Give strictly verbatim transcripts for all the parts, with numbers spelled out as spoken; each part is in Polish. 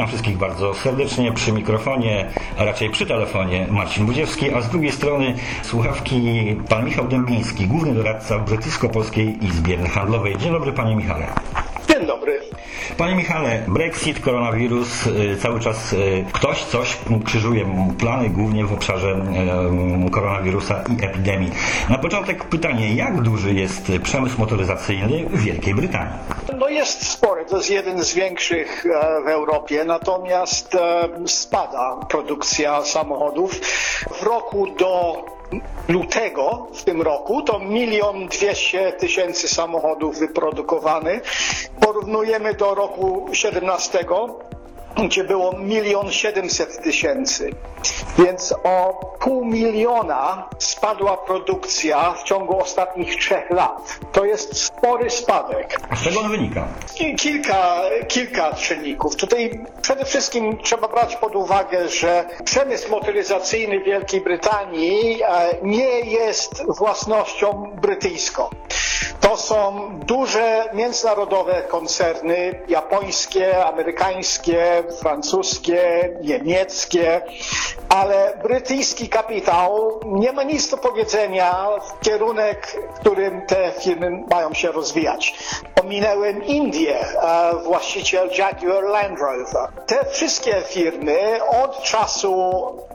Witam wszystkich bardzo serdecznie przy mikrofonie, a raczej przy telefonie Marcin Budziewski, a z drugiej strony słuchawki pan Michał Dębiński, główny doradca w Brytyjsko-Polskiej Izbie Handlowej. Dzień dobry, panie Michale. Dzień dobry. Panie Michale, Brexit, koronawirus, cały czas ktoś coś krzyżuje plany, głównie w obszarze koronawirusa i epidemii. Na początek pytanie, jak duży jest przemysł motoryzacyjny w Wielkiej Brytanii? No jest spory, to jest jeden z większych w Europie, natomiast spada produkcja samochodów. W roku do lutego w tym roku to milion dwieście tysięcy samochodów wyprodukowanych. Porównujemy do roku siedemnastego, gdzie było milion siedemset tysięcy. Więc o pół miliona spadła produkcja w ciągu ostatnich trzech lat. To jest spory spadek. A z czego on wynika? Kilka, kilka czynników. Tutaj przede wszystkim trzeba brać pod uwagę, że przemysł motoryzacyjny w Wielkiej Brytanii nie jest własnością brytyjską. To są duże międzynarodowe koncerny japońskie, amerykańskie, francuskie, niemieckie, ale brytyjski kapitał nie ma nic do powiedzenia w kierunek, w którym te firmy mają się rozwijać. Ominęłem Indię, właściciel Jaguar Land Rover. Te wszystkie firmy od czasu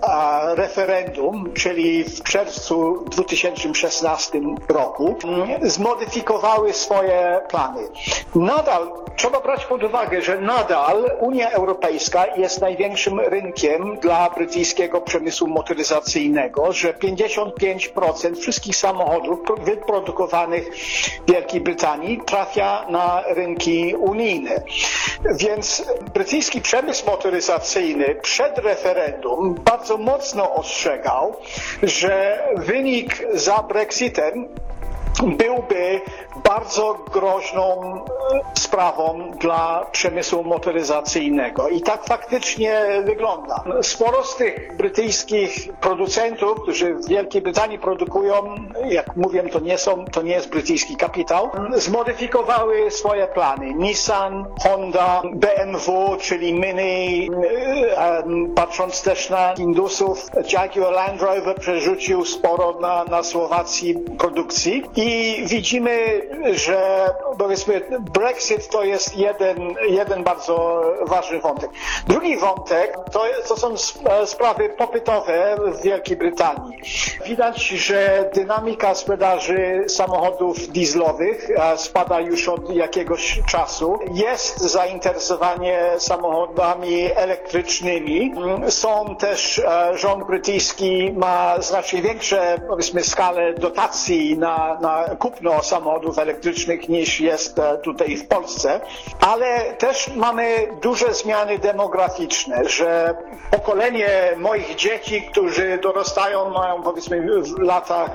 referendum, czyli w czerwcu dwa tysiące szesnastego roku, zmodyfikowały swoje plany. Nadal trzeba brać pod uwagę, że nadal Unia Europejska jest największym rynkiem dla brytyjskiego przemysłu motoryzacyjnego, że pięćdziesiąt pięć procent wszystkich samochodów wyprodukowanych w Wielkiej Brytanii trafia na rynki unijne. Więc brytyjski przemysł motoryzacyjny przed referendum bardzo mocno ostrzegał, że wynik za Brexitem byłby bardzo groźną sprawą dla przemysłu motoryzacyjnego. I tak faktycznie wygląda. Sporo z tych brytyjskich producentów, którzy w Wielkiej Brytanii produkują, jak mówię, to nie są, to nie jest brytyjski kapitał, zmodyfikowały swoje plany. Nissan, Honda, B M W, czyli Mini, patrząc też na Indusów, Jaguar Land Rover przerzucił sporo na, na Słowacji produkcji. I widzimy, że powiedzmy Brexit to jest jeden, jeden bardzo ważny wątek. Drugi wątek to, to są sprawy popytowe w Wielkiej Brytanii. Widać, że dynamika sprzedaży samochodów dieslowych spada już od jakiegoś czasu. Jest zainteresowanie samochodami elektrycznymi. Są też, rząd brytyjski ma znacznie większe, powiedzmy, skalę dotacji na, na kupno samochodów elektrycznych niż jest tutaj w Polsce, ale też mamy duże zmiany demograficzne, że pokolenie moich dzieci, którzy dorastają, mają powiedzmy w latach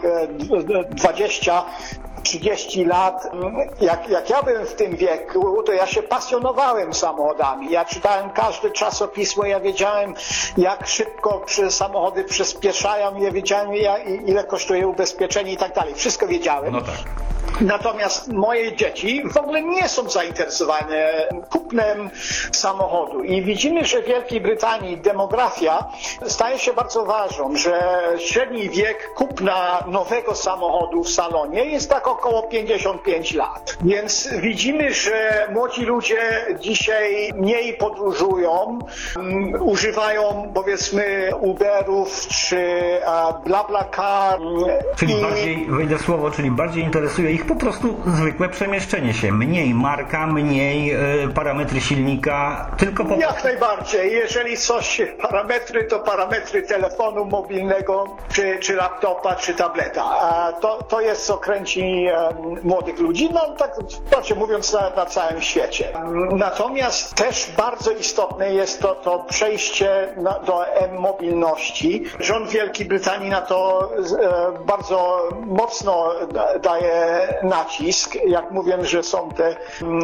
dwadzieścia trzydzieści lat. Jak, jak ja byłem w tym wieku, to ja się pasjonowałem samochodami. Ja czytałem każde czasopismo, ja wiedziałem, jak szybko samochody przyspieszają, ja wiedziałem, ile kosztuje ubezpieczenie i tak dalej. Wszystko wiedziałem. No tak. Natomiast moje dzieci w ogóle nie są zainteresowane kupnem samochodu. I widzimy, że w Wielkiej Brytanii demografia staje się bardzo ważną, że średni wiek kupna nowego samochodu w salonie jest tak około pięćdziesiąt pięć lat. Więc widzimy, że młodzi ludzie dzisiaj mniej podróżują, um, używają powiedzmy Uberów czy uh, BlaBlaCar. Czyli i... bardziej, wejdę słowo, czyli bardziej interesuje ich po prostu zwykłe przemieszczenie się. Mniej marka, mniej y, parametry silnika, tylko po... Jak najbardziej. Jeżeli coś, parametry, to parametry telefonu mobilnego, czy, czy laptopa, czy tableta. A to, to jest co kręci um, młodych ludzi, no tak znaczy mówiąc na, na całym świecie. Natomiast też bardzo istotne jest to, to przejście na, do e-mobilności. Rząd Wielkiej Brytanii na to e, bardzo mocno da, daje nacisk. Jak mówię, że są te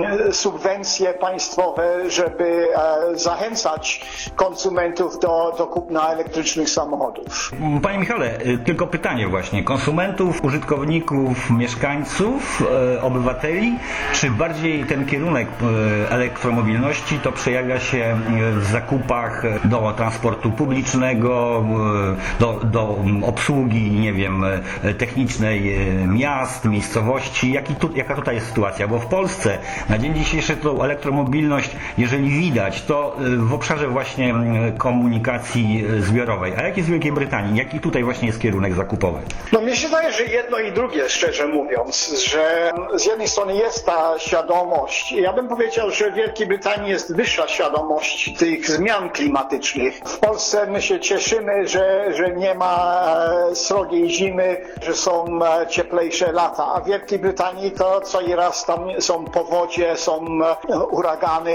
subwencje państwowe, żeby zachęcać konsumentów do, do kupna elektrycznych samochodów. Panie Michale, tylko pytanie właśnie. Konsumentów, użytkowników, mieszkańców, obywateli, czy bardziej ten kierunek elektromobilności to przejawia się w zakupach do transportu publicznego, do, do obsługi, nie wiem, technicznej miast, miejscowości? Jaki tu, jaka tutaj jest sytuacja? Bo w Polsce na dzień dzisiejszy tą elektromobilność, jeżeli widać, to w obszarze właśnie komunikacji zbiorowej. A jak jest w Wielkiej Brytanii? Jaki tutaj właśnie jest kierunek zakupowy? No mi się wydaje, że jedno i drugie, szczerze mówiąc, że z jednej strony jest ta świadomość. Ja bym powiedział, że w Wielkiej Brytanii jest wyższa świadomość tych zmian klimatycznych. W Polsce my się cieszymy, że, że nie ma srogiej zimy, że są cieplejsze lata, a w Wielkiej Brytanii to co i raz tam są powodzie, są uragany.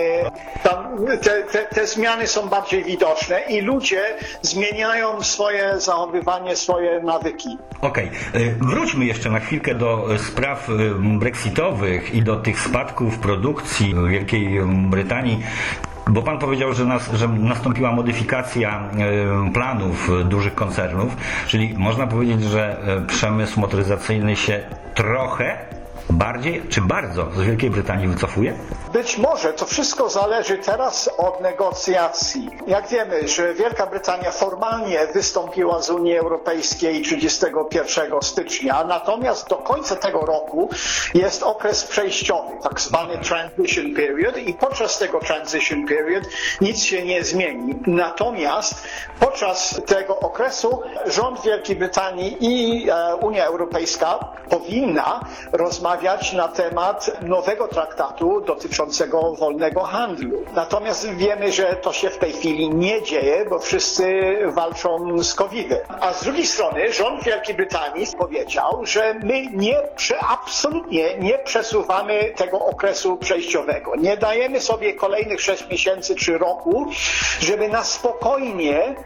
Tam te, te, te zmiany są bardziej widoczne i ludzie zmieniają swoje zachowywanie, swoje nawyki. Okej, okay. Wróćmy jeszcze na chwilkę do spraw brexitowych i do tych spadków produkcji w Wielkiej Brytanii. Bo pan powiedział, że, nas, że nastąpiła modyfikacja planów dużych koncernów, czyli można powiedzieć, że przemysł motoryzacyjny się trochę bardziej czy bardzo z Wielkiej Brytanii wycofuje? Być może. To wszystko zależy teraz od negocjacji. Jak wiemy, że Wielka Brytania formalnie wystąpiła z Unii Europejskiej trzydziestego pierwszego stycznia, natomiast do końca tego roku jest okres przejściowy, tak zwany transition period, i podczas tego transition period nic się nie zmieni. Natomiast podczas tego okresu rząd Wielkiej Brytanii i e, Unia Europejska powinna rozmawiać na temat nowego traktatu dotyczącego wolnego handlu. Natomiast wiemy, że to się w tej chwili nie dzieje, bo wszyscy walczą z kowidem. A z drugiej strony rząd Wielkiej Brytanii powiedział, że my nie, absolutnie nie przesuwamy tego okresu przejściowego. Nie dajemy sobie kolejnych sześć miesięcy czy roku, żeby na spokojnie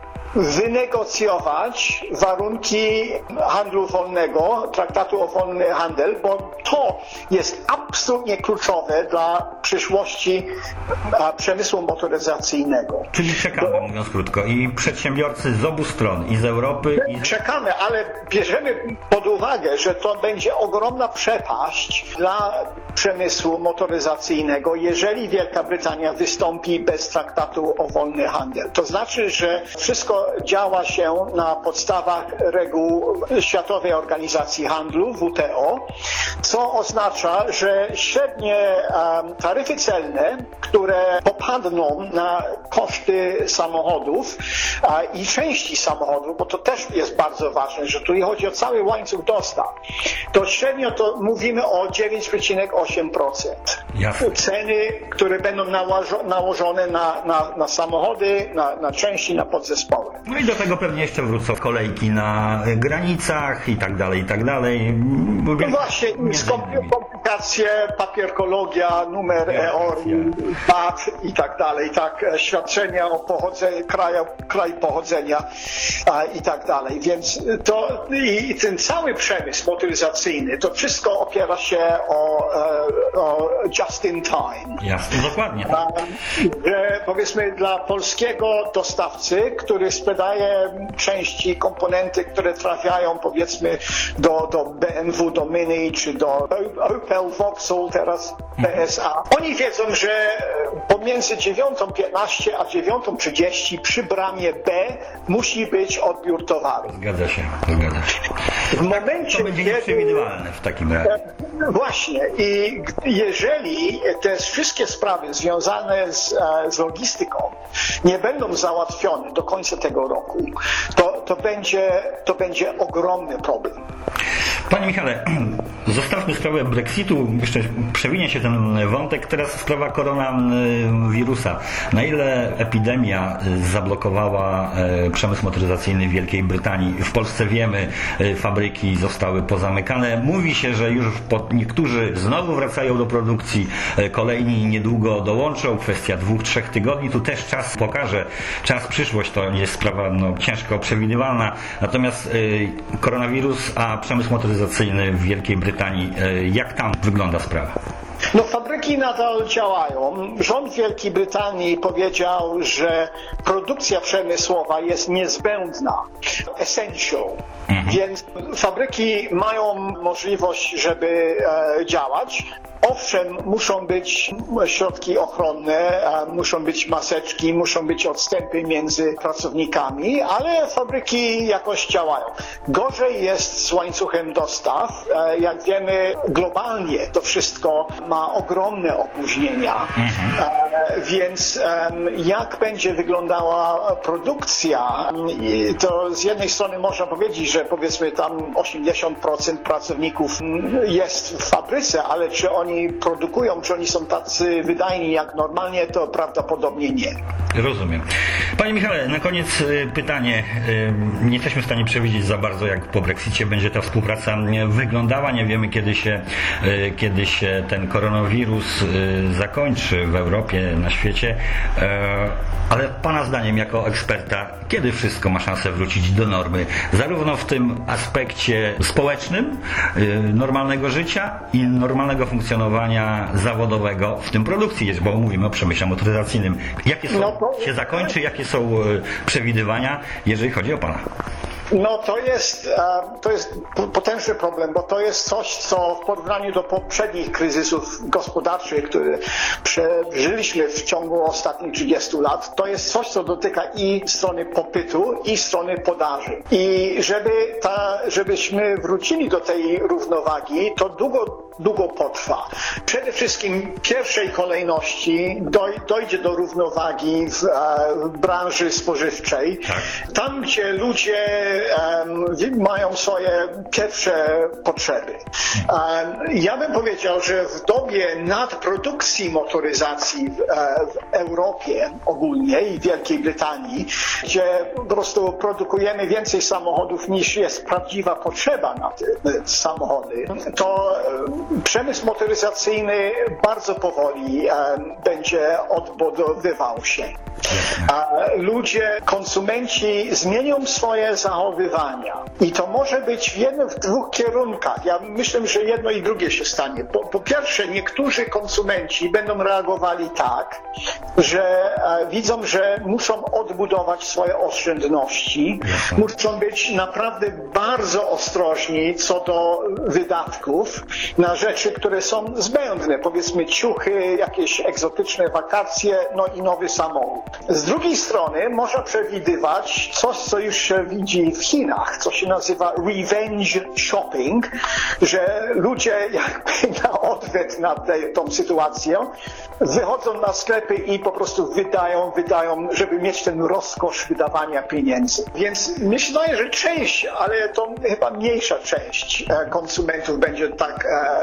wynegocjować warunki handlu wolnego, traktatu o wolny handel, bo to jest absolutnie kluczowe dla przyszłości przemysłu motoryzacyjnego. Czyli czekamy, bo, mówiąc krótko, i przedsiębiorcy z obu stron, i z Europy, i z... Czekamy, ale bierzemy pod uwagę, że to będzie ogromna przepaść dla przemysłu motoryzacyjnego, jeżeli Wielka Brytania wystąpi bez traktatu o wolny handel. To znaczy, że wszystko działa się na podstawach reguł Światowej Organizacji Handlu, W T O, co oznacza, że średnie um, taryfy celne, które popadną na koszty samochodów a, i części samochodów, bo to też jest bardzo ważne, że tu chodzi o cały łańcuch dostaw, to średnio to mówimy o dziewięć przecinek osiem procent. Jasne. Ceny, które będą nałożo- nałożone na, na, na samochody, na, na części, na podzespoły. No i do tego pewnie jeszcze wrócą kolejki na granicach i tak dalej, i tak dalej. No właśnie, komplikacje, papierkologia, numer E O R, V A T i tak dalej, tak, świadczenia o pochodzeniu, kraju, kraj pochodzenia a, i tak dalej. Więc to i ten cały przemysł motoryzacyjny, to wszystko opiera się o, o just in time. Jasne, dokładnie. A, że powiedzmy dla polskiego dostawcy, który sprzedaje części, komponenty, które trafiają powiedzmy do, do B M W, do Mini, czy do Opel, Vauxhall, teraz P S A. Oni wiedzą, że pomiędzy dziewiątą piętnaście a dziewiątą trzydzieści przy bramie B musi być odbiór towaru. Zgadza się, zgadza się. W momencie, to będzie nieprzewidywalne w takim razie. Właśnie. I jeżeli te wszystkie sprawy związane z, z logistyką nie będą załatwione do końca tego roku, to, to, będzie, to będzie ogromny problem. Panie Michale, zostawmy sprawę Brexitu, jeszcze przewinie się ten wątek. Teraz sprawa koronawirusa. Na ile epidemia zablokowała przemysł motoryzacyjny w Wielkiej Brytanii? W Polsce wiemy, fabryki zostały pozamykane. Mówi się, że już niektórzy znowu wracają do produkcji, kolejni niedługo dołączą. Kwestia dwóch, trzech tygodni. Tu też czas pokaże. Czas, przyszłość to jest sprawa no, ciężko przewidywalna. Natomiast y, koronawirus, a przemysł motoryzacyjny w Wielkiej Brytanii Brytanii. Jak tam wygląda sprawa? No, fabryki nadal działają. Rząd Wielkiej Brytanii powiedział, że produkcja przemysłowa jest niezbędna, essential. Mhm. Więc fabryki mają możliwość, żeby e, działać. Owszem, muszą być środki ochronne, muszą być maseczki, muszą być odstępy między pracownikami, ale fabryki jakoś działają. Gorzej jest z łańcuchem dostaw. Jak wiemy, globalnie to wszystko ma ogromne opóźnienia. Mhm. Więc jak będzie wyglądała produkcja, to z jednej strony można powiedzieć, że powiedzmy tam osiemdziesiąt procent pracowników jest w fabryce, ale czy oni produkują, czy oni są tacy wydajni jak normalnie, to prawdopodobnie nie. Rozumiem. Panie Michale, na koniec pytanie. Nie jesteśmy w stanie przewidzieć za bardzo, jak po Brexicie będzie ta współpraca wyglądała. Nie wiemy, kiedy się, kiedy się ten koronawirus zakończy w Europie, na świecie. Ale Pana zdaniem, jako eksperta, kiedy wszystko ma szansę wrócić do normy? Zarówno w tym aspekcie społecznym, normalnego życia i normalnego funkcjonowania zawodowego, w tym produkcji, bo mówimy o przemyśle motoryzacyjnym. Jakie są, no, się zakończy, jakie są przewidywania, jeżeli chodzi o Pana? No to jest, to jest potężny problem, bo to jest coś, co w porównaniu do poprzednich kryzysów gospodarczych, które przeżyliśmy w ciągu ostatnich trzydziestu lat, to jest coś, co dotyka i strony popytu, i strony podaży. I żeby ta, żebyśmy wrócili do tej równowagi, to długo długo potrwa. Przede wszystkim w pierwszej kolejności doj, dojdzie do równowagi w, w branży spożywczej. Tak. Tam, gdzie ludzie um, mają swoje pierwsze potrzeby. Um, ja bym powiedział, że w dobie nadprodukcji motoryzacji w, w Europie ogólnie i Wielkiej Brytanii, gdzie po prostu produkujemy więcej samochodów niż jest prawdziwa potrzeba na te, te samochody, to przemysł motoryzacyjny bardzo powoli e, będzie odbudowywał się. E, ludzie, konsumenci zmienią swoje zachowywania. I to może być w jednym, w dwóch kierunkach. Ja myślę, że jedno i drugie się stanie. Po, po pierwsze, niektórzy konsumenci będą reagowali tak, że e, widzą, że muszą odbudować swoje oszczędności. Muszą być naprawdę bardzo ostrożni co do wydatków na rzeczy, które są zbędne, powiedzmy ciuchy, jakieś egzotyczne wakacje, no i nowy samochód. Z drugiej strony można przewidywać coś, co już się widzi w Chinach, co się nazywa revenge shopping, że ludzie jakby na odwet na tę tą sytuację wychodzą na sklepy i po prostu wydają, wydają, żeby mieć ten rozkosz wydawania pieniędzy. Więc myślę, że część, ale to chyba mniejsza część konsumentów będzie tak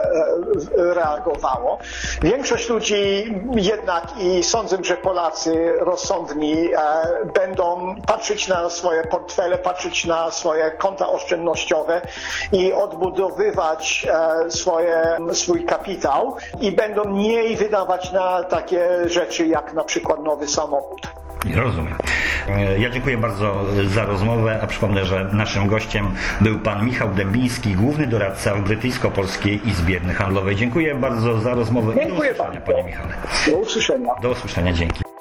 reagowało. Większość ludzi jednak i sądzę, że Polacy rozsądni będą patrzeć na swoje portfele, patrzeć na swoje konta oszczędnościowe i odbudowywać swoje, swój kapitał i będą mniej wydawać na takie rzeczy jak na przykład nowy samochód. Rozumiem. Ja dziękuję bardzo za rozmowę, a przypomnę, że naszym gościem był pan Michał Dębiński, główny doradca w Brytyjsko-Polskiej Izbie Handlowej. Dziękuję bardzo za rozmowę. Dziękuję i do usłyszenia, bardzo. Panie Michale. Do usłyszenia. Do usłyszenia, dzięki.